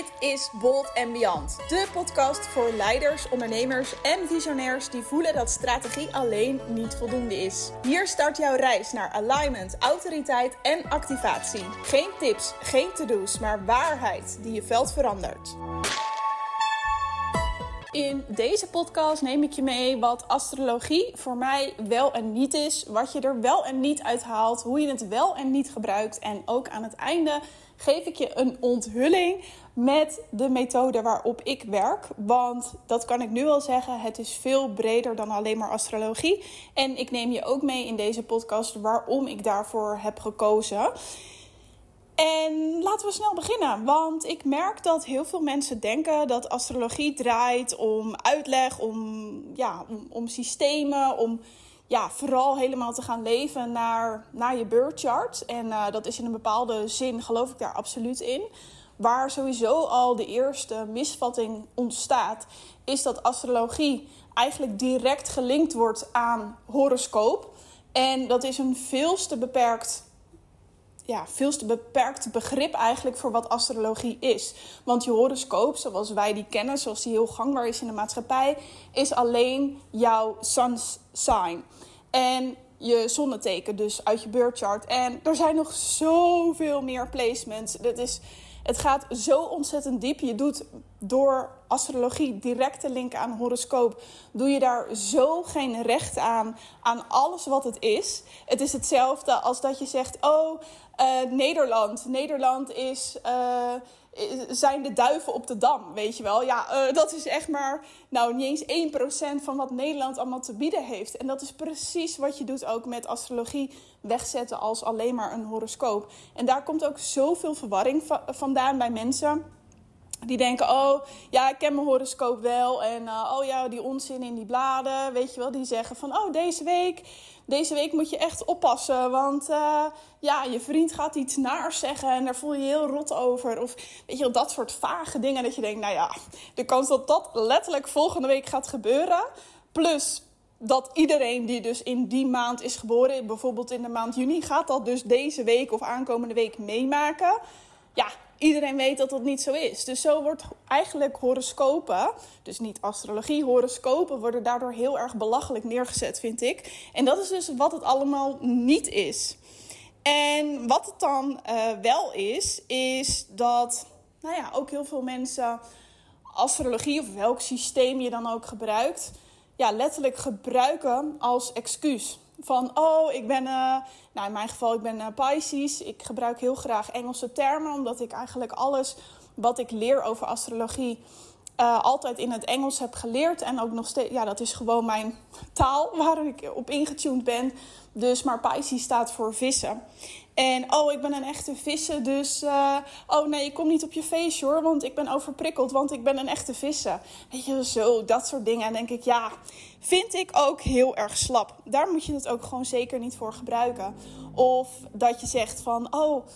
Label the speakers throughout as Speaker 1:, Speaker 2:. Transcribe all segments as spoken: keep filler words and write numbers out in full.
Speaker 1: Dit is Bold and Beyond, de podcast voor leiders, ondernemers en visionairs die voelen dat strategie alleen niet voldoende is. Hier start jouw reis naar alignment, autoriteit en activatie. Geen tips, geen to-do's, maar waarheid die je veld verandert. In deze podcast neem ik je mee wat astrologie voor mij wel en niet is, wat je er wel en niet uit haalt, hoe je het wel en niet gebruikt. En ook aan het einde geef ik je een onthulling met de methode waarop ik werk. Want dat kan ik nu al zeggen, het is veel breder dan alleen maar astrologie. En ik neem je ook mee in deze podcast waarom ik daarvoor heb gekozen. En laten we snel beginnen, want ik merk dat heel veel mensen denken dat astrologie draait om uitleg, om, ja, om, om systemen, om ja, vooral helemaal te gaan leven naar, naar je birth chart. En uh, dat is in een bepaalde zin, geloof ik daar absoluut in. Waar sowieso al de eerste misvatting ontstaat, is dat astrologie eigenlijk direct gelinkt wordt aan horoscoop. En dat is een veel te beperkt Ja, veel te beperkt begrip eigenlijk voor wat astrologie is. Want je horoscoop, zoals wij die kennen, zoals die heel gangbaar is in de maatschappij, is alleen jouw sun sign. En je zonneteken dus uit je birth chart. En er zijn nog zoveel meer placements. Dat is, het gaat zo ontzettend diep. Je doet door astrologie direct te linken aan horoscoop, doe je daar zo geen recht aan, aan alles wat het is. Het is hetzelfde als dat je zegt, oh, uh, Nederland. Nederland is, uh, zijn de duiven op de Dam, weet je wel. Ja, uh, dat is echt maar, nou, niet eens één procent van wat Nederland allemaal te bieden heeft. En dat is precies wat je doet ook met astrologie wegzetten als alleen maar een horoscoop. En daar komt ook zoveel verwarring va- vandaan bij mensen. Die denken, oh, ja, ik ken mijn horoscoop wel. En uh, oh ja, die onzin in die bladen, weet je wel. Die zeggen van, oh, deze week, deze week moet je echt oppassen. Want uh, ja, je vriend gaat iets naars zeggen en daar voel je je heel rot over. Of weet je wel, dat soort vage dingen. Dat je denkt, nou ja, de kans dat dat letterlijk volgende week gaat gebeuren. Plus dat iedereen die dus in die maand is geboren, bijvoorbeeld in de maand juni, gaat dat dus deze week of aankomende week meemaken. Ja, iedereen weet dat dat niet zo is. Dus zo wordt eigenlijk horoscopen, dus niet astrologie, horoscopen worden daardoor heel erg belachelijk neergezet, vind ik. En dat is dus wat het allemaal niet is. En wat het dan uh, wel is, is dat, nou ja, ook heel veel mensen astrologie of welk systeem je dan ook gebruikt, ja, letterlijk gebruiken als excuus. Van, oh, ik ben, uh, nou in mijn geval, ik ben uh, Pisces. Ik gebruik heel graag Engelse termen, omdat ik eigenlijk alles wat ik leer over astrologie uh, altijd in het Engels heb geleerd. En ook nog steeds, ja, dat is gewoon mijn taal waar ik op ingetuned ben. Dus, maar Pisces staat voor vissen. En, oh, ik ben een echte vissen, dus, uh, oh nee, ik kom niet op je feestje hoor, want ik ben overprikkeld, want ik ben een echte vissen. Weet je, zo, dat soort dingen. En denk ik, ja, vind ik ook heel erg slap. Daar moet je het ook gewoon zeker niet voor gebruiken. Of dat je zegt van, oh,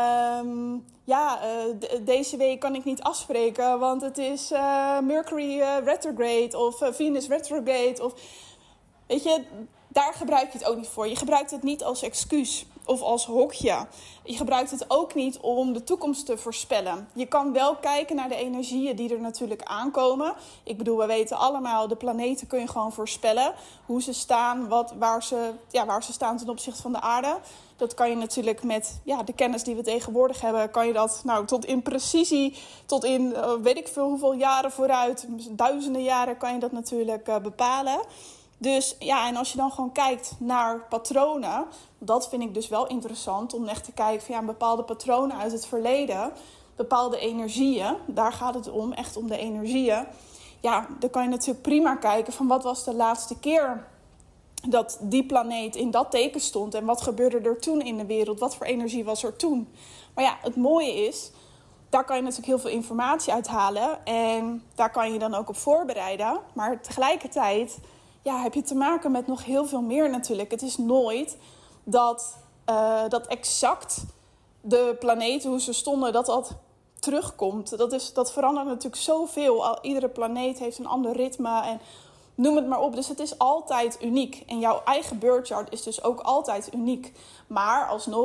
Speaker 1: um, ja, uh, d- deze week kan ik niet afspreken, want het is uh, Mercury uh, retrograde of uh, Venus retrograde. Of, weet je, daar gebruik je het ook niet voor. Je gebruikt het niet als excuus of als hokje. Je gebruikt het ook niet om de toekomst te voorspellen. Je kan wel kijken naar de energieën die er natuurlijk aankomen. Ik bedoel, we weten allemaal, de planeten kun je gewoon voorspellen. Hoe ze staan, wat, waar, ze, ja, waar ze staan ten opzichte van de aarde. Dat kan je natuurlijk met ja, de kennis die we tegenwoordig hebben, kan je dat nou, tot in precisie, tot in uh, weet ik veel hoeveel jaren vooruit, duizenden jaren kan je dat natuurlijk uh, bepalen. Dus ja, en als je dan gewoon kijkt naar patronen, dat vind ik dus wel interessant om echt te kijken van ja, bepaalde patronen uit het verleden, bepaalde energieën, daar gaat het om, echt om de energieën. Ja, dan kan je natuurlijk prima kijken van wat was de laatste keer dat die planeet in dat teken stond en wat gebeurde er toen in de wereld, wat voor energie was er toen. Maar ja, het mooie is, daar kan je natuurlijk heel veel informatie uit halen en daar kan je dan ook op voorbereiden, maar tegelijkertijd ja, heb je te maken met nog heel veel meer natuurlijk. Het is nooit dat, uh, dat exact de planeten, hoe ze stonden, dat dat terugkomt. Dat, is, dat verandert natuurlijk zoveel. Al, iedere planeet heeft een ander ritme en noem het maar op. Dus het is altijd uniek. En jouw eigen birth chart is dus ook altijd uniek. Maar alsnog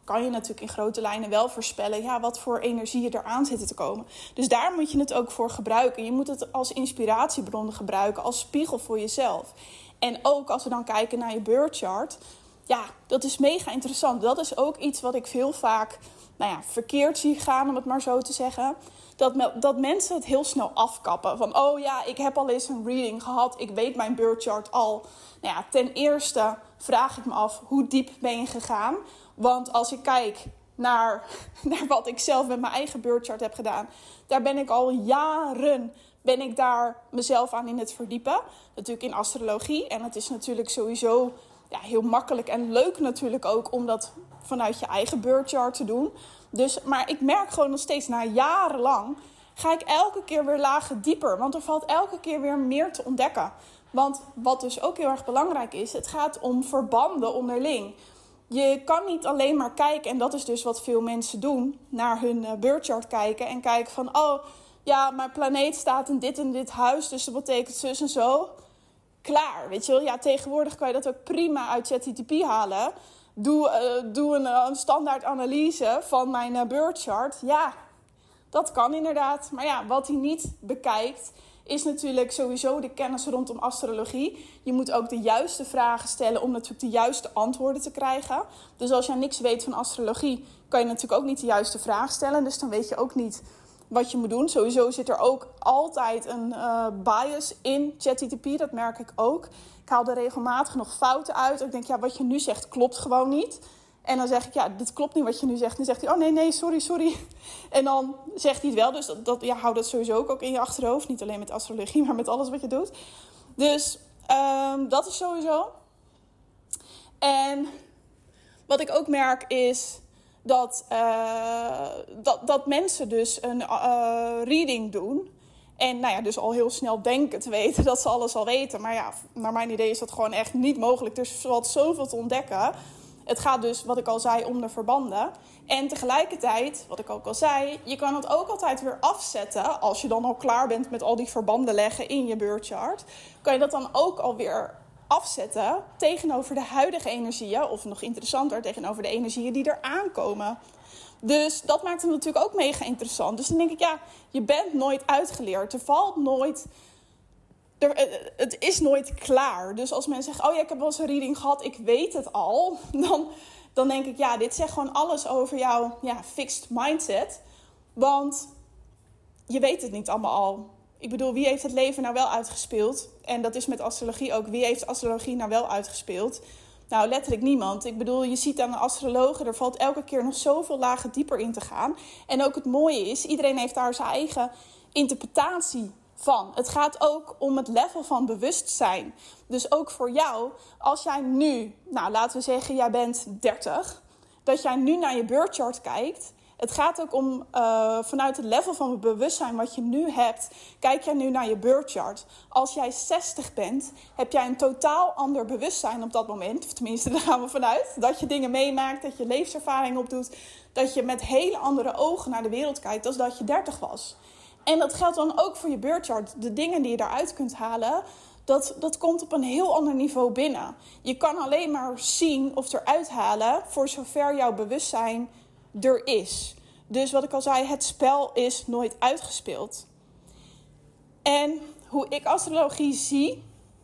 Speaker 1: kan je natuurlijk in grote lijnen wel voorspellen, ja, wat voor energieën er aan zitten te komen. Dus daar moet je het ook voor gebruiken. Je moet het als inspiratiebron gebruiken, als spiegel voor jezelf. En ook als we dan kijken naar je birth chart, ja, dat is mega interessant. Dat is ook iets wat ik veel vaak, nou ja, verkeerd zie gaan, om het maar zo te zeggen. Dat, me, dat mensen het heel snel afkappen. Van, oh ja, ik heb al eens een reading gehad. Ik weet mijn birth chart al. Nou ja, ten eerste vraag ik me af, hoe diep ben je gegaan? Want als ik kijk naar, naar wat ik zelf met mijn eigen birth chart heb gedaan, daar ben ik al jaren, ben ik daar mezelf aan in het verdiepen. Natuurlijk in astrologie. En het is natuurlijk sowieso, ja, heel makkelijk en leuk natuurlijk ook om dat vanuit je eigen birth chart te doen. Dus, maar ik merk gewoon nog steeds, na jarenlang ga ik elke keer weer lagen dieper. Want er valt elke keer weer meer te ontdekken. Want wat dus ook heel erg belangrijk is, het gaat om verbanden onderling. Je kan niet alleen maar kijken, en dat is dus wat veel mensen doen, naar hun uh, birth chart kijken en kijken van, oh ja, mijn planeet staat in dit en dit huis, dus dat betekent zus en zo. Klaar, weet je wel. Ja, tegenwoordig kan je dat ook prima uit ChatGPT halen. Doe, uh, doe een, uh, een standaard analyse van mijn uh, birth chart. Ja, dat kan inderdaad. Maar ja, wat hij niet bekijkt, is natuurlijk sowieso de kennis rondom astrologie. Je moet ook de juiste vragen stellen om natuurlijk de juiste antwoorden te krijgen. Dus als jij niks weet van astrologie, kan je natuurlijk ook niet de juiste vraag stellen. Dus dan weet je ook niet wat je moet doen. Sowieso zit er ook altijd een uh, bias in ChatGPT, dat merk ik ook. Ik haal er regelmatig nog fouten uit. Ik denk, ja, wat je nu zegt klopt gewoon niet. En dan zeg ik, ja, dit klopt niet wat je nu zegt. En dan zegt hij, oh nee, nee, sorry, sorry. En dan zegt hij het wel. Dus dat, dat, ja, hou dat sowieso ook in je achterhoofd. Niet alleen met astrologie, maar met alles wat je doet. Dus um, dat is sowieso. En wat ik ook merk is dat, uh, dat, dat mensen dus een uh, reading doen. En nou ja, dus al heel snel denken te weten dat ze alles al weten. Maar ja, naar mijn idee is dat gewoon echt niet mogelijk. Er valt zoveel te ontdekken. Het gaat dus, wat ik al zei, om de verbanden. En tegelijkertijd, wat ik ook al zei, je kan het ook altijd weer afzetten. Als je dan al klaar bent met al die verbanden leggen in je birth chart, kan je dat dan ook alweer afzetten tegenover de huidige energieën. Of nog interessanter, tegenover de energieën die er aankomen. Dus dat maakt het natuurlijk ook mega interessant. Dus dan denk ik, ja, je bent nooit uitgeleerd. Er valt nooit... Er, het is nooit klaar. Dus als mensen zeggen, oh ja, ik heb wel eens een reading gehad, ik weet het al. Dan, dan denk ik, ja, dit zegt gewoon alles over jouw ja, fixed mindset. Want je weet het niet allemaal al. Ik bedoel, wie heeft het leven nou wel uitgespeeld? En dat is met astrologie ook. Wie heeft astrologie nou wel uitgespeeld? Nou, letterlijk niemand. Ik bedoel, je ziet aan de astrologen, er valt elke keer nog zoveel lagen dieper in te gaan. En ook het mooie is, iedereen heeft daar zijn eigen interpretatie van. Het gaat ook om het level van bewustzijn. Dus ook voor jou, als jij nu, nou laten we zeggen, jij bent dertig, dat jij nu naar je birth chart kijkt. Het gaat ook om, uh, vanuit het level van bewustzijn wat je nu hebt, kijk jij nu naar je birth chart. Als jij zestig bent, heb jij een totaal ander bewustzijn op dat moment. Of tenminste, daar gaan we vanuit. Dat je dingen meemaakt, dat je levenservaring opdoet. Dat je met hele andere ogen naar de wereld kijkt als dat je dertig was. En dat geldt dan ook voor je birth chart. De dingen die je daaruit kunt halen, dat, dat komt op een heel ander niveau binnen. Je kan alleen maar zien of eruit halen voor zover jouw bewustzijn er is. Dus wat ik al zei, het spel is nooit uitgespeeld. En hoe ik astrologie zie,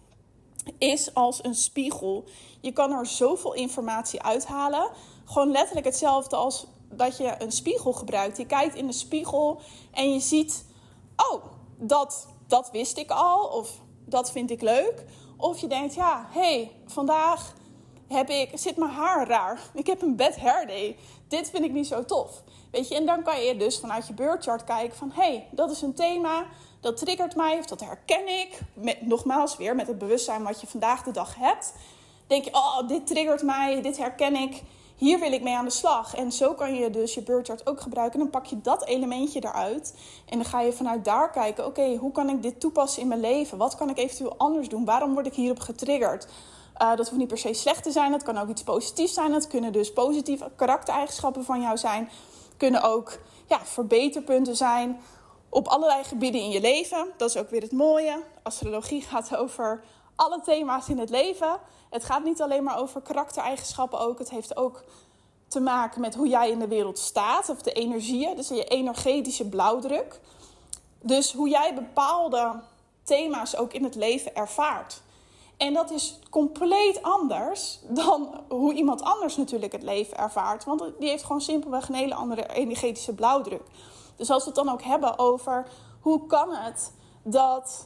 Speaker 1: is als een spiegel. Je kan er zoveel informatie uithalen. Gewoon letterlijk hetzelfde als dat je een spiegel gebruikt. Je kijkt in de spiegel en je ziet, oh, dat, dat wist ik al. Of dat vind ik leuk. Of je denkt, ja, hé, hey, vandaag heb ik, zit mijn haar raar. Ik heb een bad hair day. Dit vind ik niet zo tof. Weet je, en dan kan je dus vanuit je birth chart kijken van, hé, hey, dat is een thema, dat triggert mij of dat herken ik. Met, nogmaals weer met het bewustzijn wat je vandaag de dag hebt. Denk je, oh, dit triggert mij, dit herken ik. Hier wil ik mee aan de slag. En zo kan je dus je birth chart ook gebruiken. En dan pak je dat elementje eruit. En dan ga je vanuit daar kijken, oké, okay, hoe kan ik dit toepassen in mijn leven? Wat kan ik eventueel anders doen? Waarom word ik hierop getriggerd? Uh, dat hoeft niet per se slecht te zijn. Dat kan ook iets positiefs zijn. Dat kunnen dus positieve karaktereigenschappen van jou zijn. Kunnen ook ja, verbeterpunten zijn op allerlei gebieden in je leven. Dat is ook weer het mooie. Astrologie gaat over alle thema's in het leven. Het gaat niet alleen maar over karaktereigenschappen ook. Het heeft ook te maken met hoe jij in de wereld staat. Of de energieën, dus je energetische blauwdruk. Dus hoe jij bepaalde thema's ook in het leven ervaart. En dat is compleet anders dan hoe iemand anders natuurlijk het leven ervaart. Want die heeft gewoon simpelweg een hele andere energetische blauwdruk. Dus als we het dan ook hebben over hoe kan het dat,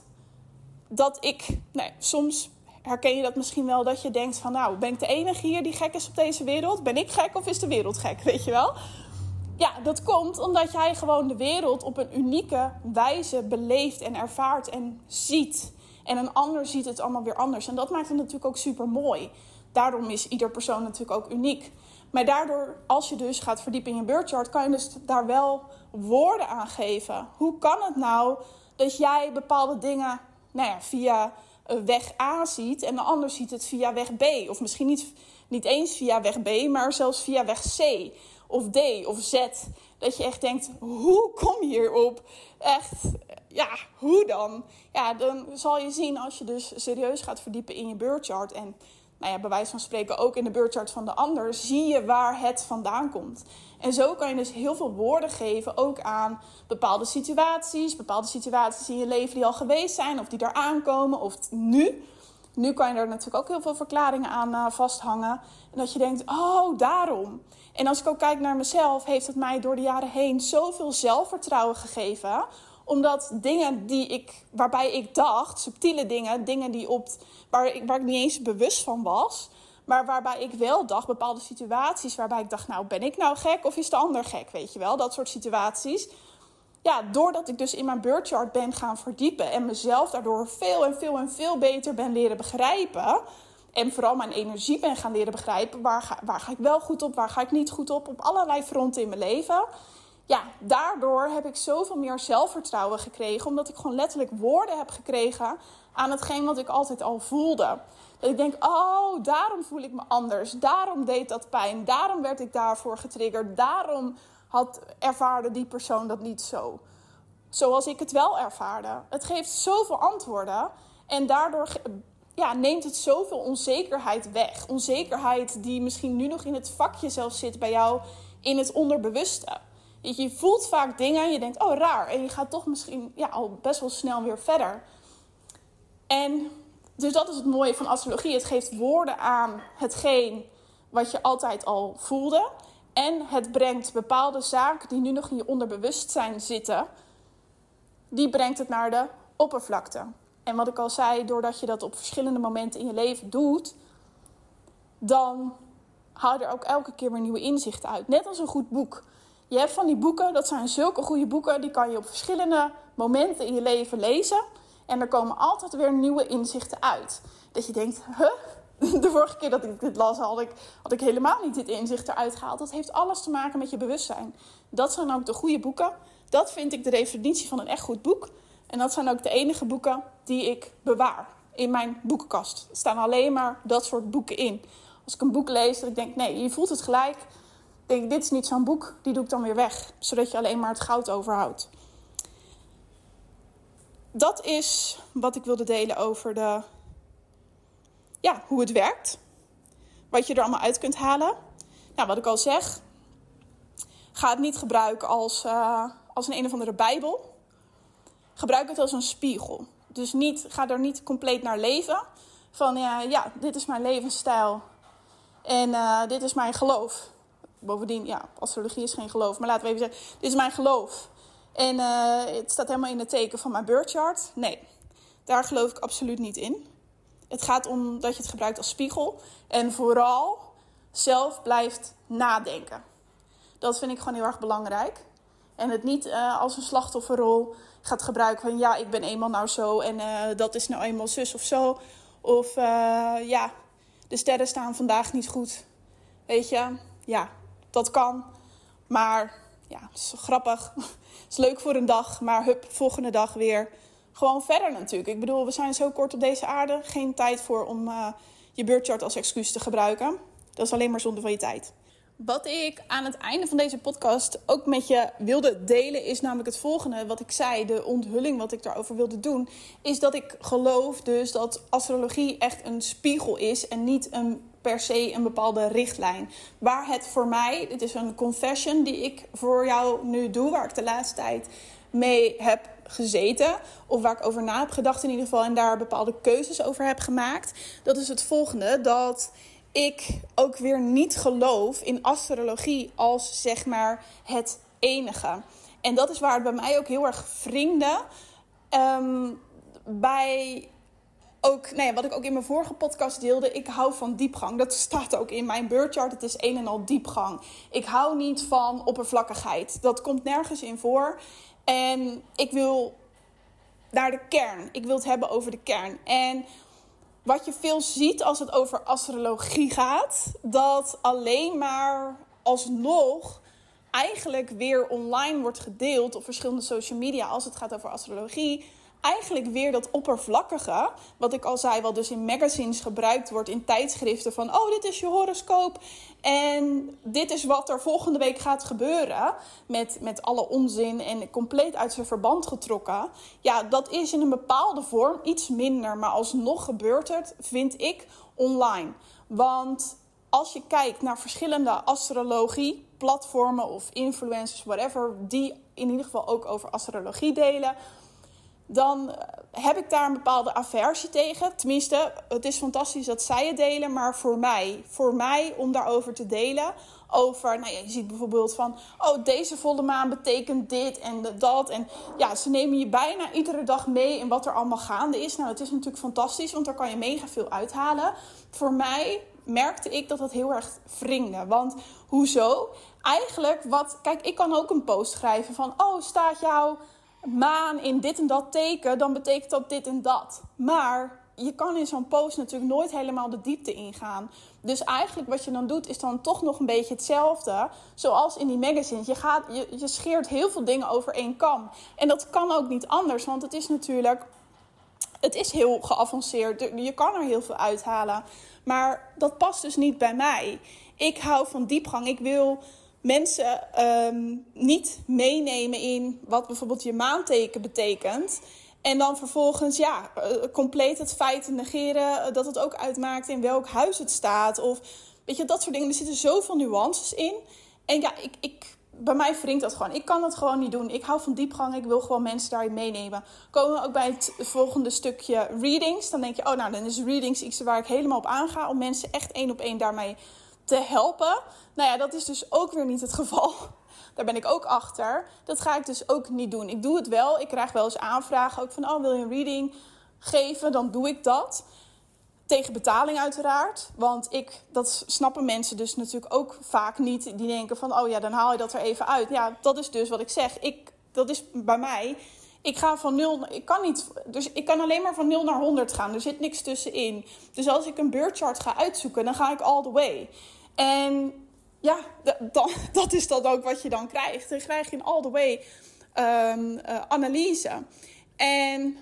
Speaker 1: dat ik... Nee, soms herken je dat misschien wel dat je denkt van... nou, ben ik de enige hier die gek is op deze wereld? Ben ik gek of is de wereld gek, weet je wel? Ja, dat komt omdat jij gewoon de wereld op een unieke wijze beleeft en ervaart en ziet. En een ander ziet het allemaal weer anders. En dat maakt het natuurlijk ook super mooi. Daarom is ieder persoon natuurlijk ook uniek. Maar daardoor, als je dus gaat verdiepen in je birthchart, kan je dus daar wel woorden aan geven. Hoe kan het nou dat jij bepaalde dingen nou ja, via weg A ziet en de ander ziet het via weg B? Of misschien niet, niet eens via weg B, maar zelfs via weg C of D of Z. Dat je echt denkt, hoe kom je hierop? Echt, ja, hoe dan? Ja, dan zal je zien als je dus serieus gaat verdiepen in je birthchart en nou ja, bij wijze van spreken ook in de birthchart van de ander, zie je waar het vandaan komt. En zo kan je dus heel veel woorden geven, ook aan bepaalde situaties, bepaalde situaties in je leven die al geweest zijn, of die er aankomen, of nu. Nu kan je er natuurlijk ook heel veel verklaringen aan uh, vasthangen. En dat je denkt, oh, daarom. En als ik ook kijk naar mezelf, heeft het mij door de jaren heen zoveel zelfvertrouwen gegeven. Omdat dingen die ik, waarbij ik dacht, subtiele dingen, dingen die op, waar, ik, waar ik niet eens bewust van was. Maar waarbij ik wel dacht, bepaalde situaties waarbij ik dacht, nou, ben ik nou gek of is de ander gek, weet je wel? Dat soort situaties. Ja, doordat ik dus in mijn birthchart ben gaan verdiepen en mezelf daardoor veel en veel en veel beter ben leren begrijpen. En vooral mijn energie ben gaan leren begrijpen. Waar ga, waar ga ik wel goed op, waar ga ik niet goed op, op allerlei fronten in mijn leven. Ja, daardoor heb ik zoveel meer zelfvertrouwen gekregen. Omdat ik gewoon letterlijk woorden heb gekregen aan hetgeen wat ik altijd al voelde. Dat ik denk, oh, daarom voel ik me anders. Daarom deed dat pijn. Daarom werd ik daarvoor getriggerd. Daarom had ervaarde die persoon dat niet zo. Zoals ik het wel ervaarde. Het geeft zoveel antwoorden. En daardoor ja, neemt het zoveel onzekerheid weg. Onzekerheid die misschien nu nog in het vakje zelfs zit bij jou in het onderbewuste. Je voelt vaak dingen en je denkt, oh raar. En je gaat toch misschien ja, al best wel snel weer verder. En dus dat is het mooie van astrologie. Het geeft woorden aan hetgeen wat je altijd al voelde. En het brengt bepaalde zaken die nu nog in je onderbewustzijn zitten. Die brengt het naar de oppervlakte. En wat ik al zei, doordat je dat op verschillende momenten in je leven doet, dan haal je er ook elke keer weer nieuwe inzichten uit. Net als een goed boek. Je hebt van die boeken, dat zijn zulke goede boeken, die kan je op verschillende momenten in je leven lezen. En er komen altijd weer nieuwe inzichten uit. Dat je denkt, huh? De vorige keer dat ik dit las, had ik, had ik helemaal niet dit inzicht eruit gehaald. Dat heeft alles te maken met je bewustzijn. Dat zijn ook de goede boeken. Dat vind ik de definitie van een echt goed boek. En dat zijn ook de enige boeken die ik bewaar in mijn boekenkast. Er staan alleen maar dat soort boeken in. Als ik een boek lees, dat ik denk, nee, je voelt het gelijk. Denk ik, dit is niet zo'n boek, die doe ik dan weer weg. Zodat je alleen maar het goud overhoudt. Dat is wat ik wilde delen over de, ja, hoe het werkt. Wat je er allemaal uit kunt halen. Nou, wat ik al zeg. Ga het niet gebruiken als, uh, als een een of andere bijbel. Gebruik het als een spiegel. Dus niet, ga er niet compleet naar leven. Van ja, ja dit is mijn levensstijl. En uh, dit is mijn geloof. Bovendien, ja, astrologie is geen geloof. Maar laten we even zeggen, dit is mijn geloof. En uh, het staat helemaal in het teken van mijn birthchart. Nee, daar geloof ik absoluut niet in. Het gaat om dat je het gebruikt als spiegel. En vooral zelf blijft nadenken. Dat vind ik gewoon heel erg belangrijk. En het niet uh, als een slachtofferrol gaat gebruiken van ja, ik ben eenmaal nou zo en uh, dat is nou eenmaal zus of zo. Of uh, ja, de sterren staan vandaag niet goed. Weet je, ja, dat kan. Maar ja, het is grappig. Het is leuk voor een dag, maar hup, volgende dag weer gewoon verder natuurlijk. Ik bedoel, we zijn zo kort op deze aarde. Geen tijd voor om uh, je birthchart als excuus te gebruiken. Dat is alleen maar zonde van je tijd. Wat ik aan het einde van deze podcast ook met je wilde delen is namelijk het volgende. Wat ik zei, de onthulling wat ik daarover wilde doen. Is dat ik geloof dus dat astrologie echt een spiegel is en niet een per se een bepaalde richtlijn. Waar het voor mij, dit is een confession die ik voor jou nu doe, waar ik de laatste tijd mee heb gezeten, of waar ik over na heb gedacht in ieder geval, en daar bepaalde keuzes over heb gemaakt. Dat is het volgende, dat ik ook weer niet geloof in astrologie als zeg maar het enige. En dat is waar het bij mij ook heel erg wringde. Um, bij ook, nou ja, wat ik ook in mijn vorige podcast deelde, ik hou van diepgang. Dat staat ook in mijn birthchart. Het is een en al diepgang. Ik hou niet van oppervlakkigheid. Dat komt nergens in voor. En ik wil naar de kern. Ik wil het hebben over de kern. En wat je veel ziet als het over astrologie gaat, dat alleen maar alsnog eigenlijk weer online wordt gedeeld op verschillende social media als het gaat over astrologie. Eigenlijk weer dat oppervlakkige, wat ik al zei, wat dus in magazines gebruikt wordt, in tijdschriften van, oh, dit is je horoscoop en dit is wat er volgende week gaat gebeuren, met, met alle onzin en compleet uit zijn verband getrokken. Ja, dat is in een bepaalde vorm iets minder, maar alsnog gebeurt het, vind ik, online. Want als je kijkt naar verschillende astrologie platformen of influencers, whatever, die in ieder geval ook over astrologie delen, dan heb ik daar een bepaalde aversie tegen. Tenminste, het is fantastisch dat zij het delen, maar voor mij, voor mij om daarover te delen, over, nou ja, je ziet bijvoorbeeld van, oh, deze volle maan betekent dit en dat. En ja, ze nemen je bijna iedere dag mee in wat er allemaal gaande is. Nou, het is natuurlijk fantastisch, want daar kan je mega veel uithalen. Voor mij merkte ik dat dat heel erg wringde. Want hoezo? Eigenlijk, wat, kijk, ik kan ook een post schrijven van, oh, staat jouw maan in dit en dat teken, dan betekent dat dit en dat. Maar je kan in zo'n post natuurlijk nooit helemaal de diepte ingaan. Dus eigenlijk wat je dan doet, is dan toch nog een beetje hetzelfde zoals in die magazines. Je, gaat, je, je scheert heel veel dingen over één kam. En dat kan ook niet anders, want het is natuurlijk, het is heel geavanceerd. Je kan er heel veel uithalen. Maar dat past dus niet bij mij. Ik hou van diepgang. Ik wil mensen um, niet meenemen in wat bijvoorbeeld je maanteken betekent. En dan vervolgens ja, compleet het feit negeren dat het ook uitmaakt in welk huis het staat. Of weet je, dat soort dingen. Er zitten zoveel nuances in. En ja, ik, ik, bij mij wringt dat gewoon. Ik kan dat gewoon niet doen. Ik hou van diepgang. Ik wil gewoon mensen daarin meenemen. Komen we ook bij het volgende stukje readings. Dan denk je, oh nou, dan is readings iets waar ik helemaal op aanga. Om mensen echt één op één daarmee te helpen. Nou ja, dat is dus ook weer niet het geval. Daar ben ik ook achter. Dat ga ik dus ook niet doen. Ik doe het wel. Ik krijg wel eens aanvragen ook van, oh, wil je een reading geven? Dan doe ik dat. Tegen betaling uiteraard. Want ik, dat snappen mensen dus natuurlijk ook vaak niet. Die denken van, oh ja, dan haal je dat er even uit. Ja, dat is dus wat ik zeg. Ik, dat is bij mij. Ik ga van nul, ik kan niet, dus ik kan alleen maar van nul naar honderd gaan. Er zit niks tussenin. Dus als ik een birthchart ga uitzoeken, dan ga ik all the way. En ja, d- dan, dat is dat ook wat je dan krijgt. Dan krijg je een all the way um, uh, analyse. En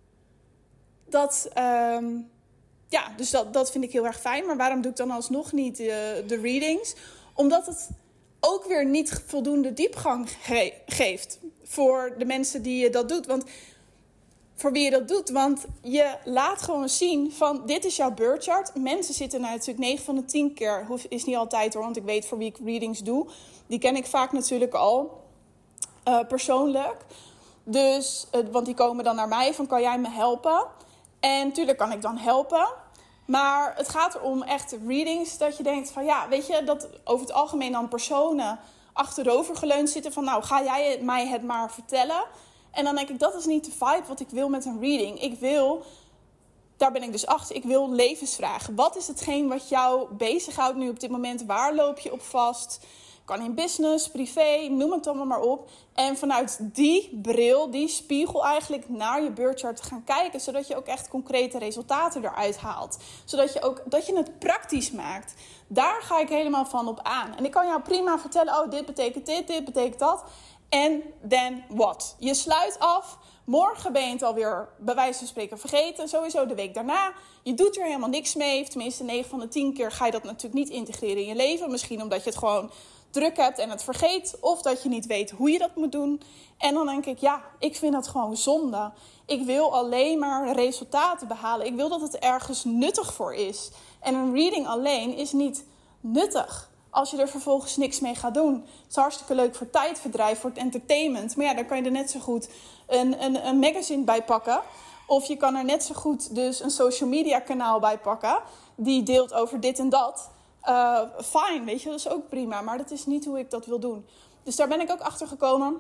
Speaker 1: dat, um, ja, dus dat, dat vind ik heel erg fijn. Maar waarom doe ik dan alsnog niet uh, de readings? Omdat het ook weer niet voldoende diepgang ge- geeft voor de mensen die je dat doet. Want voor wie je dat doet. Want je laat gewoon zien van, dit is jouw birthchart. Mensen zitten nou natuurlijk negen van de tien keer. Is niet altijd hoor, want ik weet voor wie ik readings doe. Die ken ik vaak natuurlijk al uh, persoonlijk. Dus, uh, want die komen dan naar mij van, kan jij me helpen? En natuurlijk kan ik dan helpen. Maar het gaat erom echt readings dat je denkt van, ja, weet je, dat over het algemeen dan personen achterover geleund zitten van, nou, ga jij het, mij het maar vertellen? En dan denk ik, dat is niet de vibe wat ik wil met een reading. Ik wil, daar ben ik dus achter, ik wil levensvragen. Wat is hetgeen wat jou bezighoudt nu op dit moment? Waar loop je op vast? Kan in business, privé, noem het allemaal maar op. En vanuit die bril, die spiegel eigenlijk naar je birthchart te gaan kijken. Zodat je ook echt concrete resultaten eruit haalt. Zodat je ook, dat je het praktisch maakt. Daar ga ik helemaal van op aan. En ik kan jou prima vertellen, oh, dit betekent dit, dit betekent dat. En then what? Je sluit af. Morgen ben je het alweer bij wijze van spreken vergeten. Sowieso de week daarna. Je doet er helemaal niks mee. Tenminste, negen van de tien keer ga je dat natuurlijk niet integreren in je leven. Misschien omdat je het gewoon druk hebt en het vergeet. Of dat je niet weet hoe je dat moet doen. En dan denk ik, ja, ik vind dat gewoon zonde. Ik wil alleen maar resultaten behalen. Ik wil dat het ergens nuttig voor is. En een reading alleen is niet nuttig als je er vervolgens niks mee gaat doen. Het is hartstikke leuk voor tijdverdrijf, voor het entertainment. Maar ja, dan kan je er net zo goed een, een, een magazine bij pakken. Of je kan er net zo goed dus een social media kanaal bij pakken. Die deelt over dit en dat. Uh, fijn, weet je, dat is ook prima. Maar dat is niet hoe ik dat wil doen. Dus daar ben ik ook achter gekomen.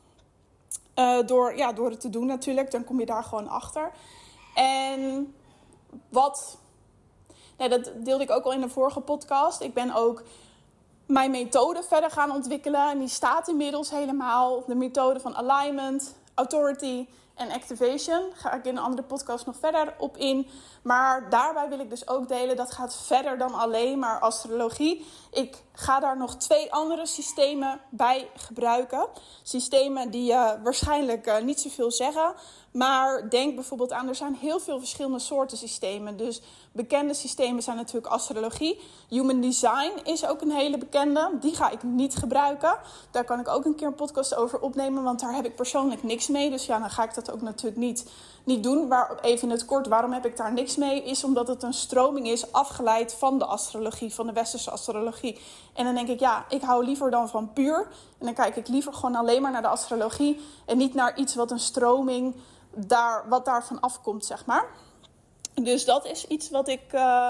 Speaker 1: Uh, door, ja, door het te doen natuurlijk. Dan kom je daar gewoon achter. En wat... Nee, dat deelde ik ook al in de vorige podcast. Ik ben ook mijn methode verder gaan ontwikkelen. En die staat inmiddels helemaal. De methode van alignment, authority en activation. Daar ga ik in een andere podcast nog verder op in. Maar daarbij wil ik dus ook delen. Dat gaat verder dan alleen maar astrologie. Ik ga daar nog twee andere systemen bij gebruiken. Systemen die uh, waarschijnlijk uh, niet zoveel zeggen. Maar denk bijvoorbeeld aan, er zijn heel veel verschillende soorten systemen. Dus bekende systemen zijn natuurlijk astrologie. Human design is ook een hele bekende. Die ga ik niet gebruiken. Daar kan ik ook een keer een podcast over opnemen. Want daar heb ik persoonlijk niks mee. Dus ja, dan ga ik dat ook natuurlijk niet, niet doen. Maar even in het kort, waarom heb ik daar niks mee? Is omdat het een stroming is afgeleid van de astrologie. Van de westerse astrologie. En dan denk ik, ja, ik hou liever dan van puur. En dan kijk ik liever gewoon alleen maar naar de astrologie. En niet naar iets wat een stroming... Daar, wat daarvan afkomt, zeg maar. Dus dat is iets wat ik... Uh,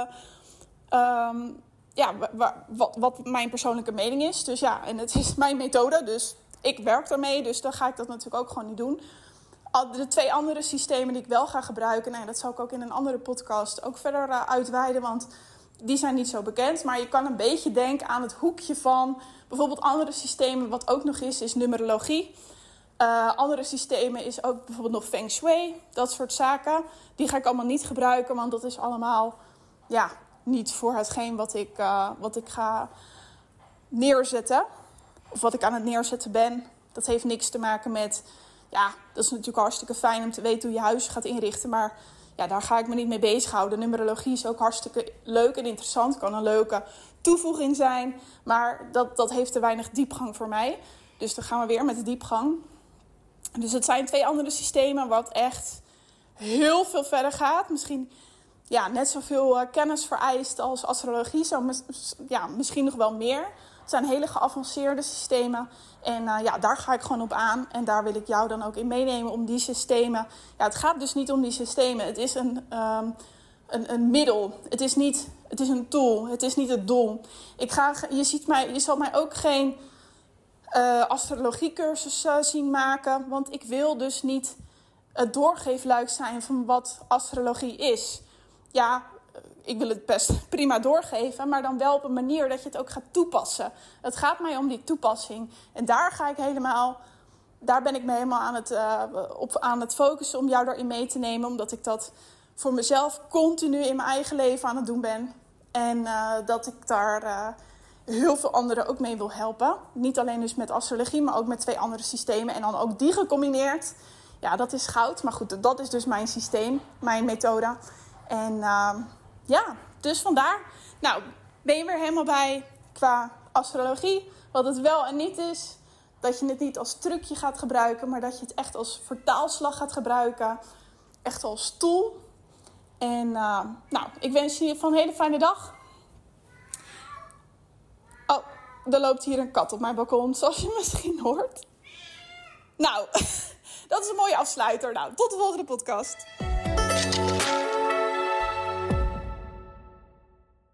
Speaker 1: um, ja, wat, wat mijn persoonlijke mening is. Dus ja, en het is mijn methode. Dus ik werk daarmee. Dus dan ga ik dat natuurlijk ook gewoon niet doen. De twee andere systemen die ik wel ga gebruiken... Nou, dat zal ik ook in een andere podcast ook verder uh, uitweiden. Want die zijn niet zo bekend. Maar je kan een beetje denken aan het hoekje van... bijvoorbeeld andere systemen. Wat ook nog is, is numerologie... Uh, andere systemen is ook bijvoorbeeld nog Feng Shui, dat soort zaken. Die ga ik allemaal niet gebruiken, want dat is allemaal ja, niet voor hetgeen wat ik, uh, wat ik ga neerzetten. Of wat ik aan het neerzetten ben. Dat heeft niks te maken met... Ja, dat is natuurlijk hartstikke fijn om te weten hoe je huis gaat inrichten. Maar ja, daar ga ik me niet mee bezighouden. Numerologie is ook hartstikke leuk en interessant. Kan een leuke toevoeging zijn. Maar dat, dat heeft te weinig diepgang voor mij. Dus dan gaan we weer met de diepgang. Dus het zijn twee andere systemen wat echt heel veel verder gaat. Misschien ja, net zoveel uh, kennis vereist als astrologie. Zo, mis, ja, misschien nog wel meer. Het zijn hele geavanceerde systemen. En uh, ja, daar ga ik gewoon op aan. En daar wil ik jou dan ook in meenemen om die systemen. Ja, het gaat dus niet om die systemen. Het is een, um, een, een middel. Het is niet, het is een tool. Het is niet het doel. Ik ga, je, ziet mij, je zal mij ook geen... Uh, astrologiecursus uh, zien maken. Want ik wil dus niet het doorgeefluik zijn van wat astrologie is. Ja, ik wil het best prima doorgeven. Maar dan wel op een manier dat je het ook gaat toepassen. Het gaat mij om die toepassing. En daar ga ik helemaal... Daar ben ik me helemaal aan het, uh, op aan het focussen om jou daarin mee te nemen. Omdat ik dat voor mezelf continu in mijn eigen leven aan het doen ben. En uh, dat ik daar... Uh, heel veel anderen ook mee wil helpen. Niet alleen dus met astrologie, maar ook met twee andere systemen. En dan ook die gecombineerd. Ja, dat is goud. Maar goed, dat is dus mijn systeem, mijn methode. En uh, ja, dus vandaar. Nou, ben je weer helemaal bij qua astrologie. Wat het wel en niet is. Dat je het niet als trucje gaat gebruiken, maar dat je het echt als vertaalslag gaat gebruiken. Echt als tool. En uh, nou, ik wens je van een hele fijne dag. Oh, er loopt hier een kat op mijn balkon, zoals je misschien hoort. Nou, dat is een mooie afsluiter. Nou, tot de volgende podcast.